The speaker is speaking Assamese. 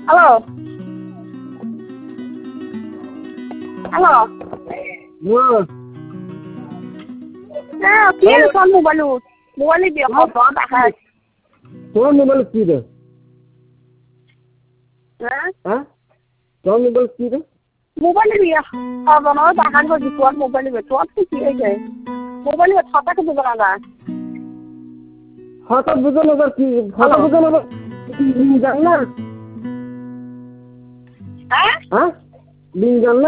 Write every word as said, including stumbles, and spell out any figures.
Halo. Halo. Vâng. À, kia là con mobile luôn. Mobile bị khó bỏ bạc hả? Con mobile কি রে? Hả? Hả? Con mobile কি রে? Mobile bị khó bỏ nó bạc hẳn có gì con mobile bị chót cái gì ấy. Mobile bị khó cái gì đó là. হঠাৎ বুঝো না কি হঠাৎ বুঝো না জান না হ্যাঁ? হ্যাঁ লিঙ্ক জান না